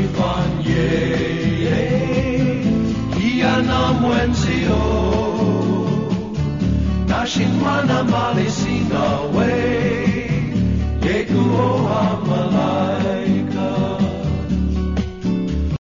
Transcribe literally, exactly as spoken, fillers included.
fanye Ia na mwenzio Nashindwa na mali sina we Yeku o ama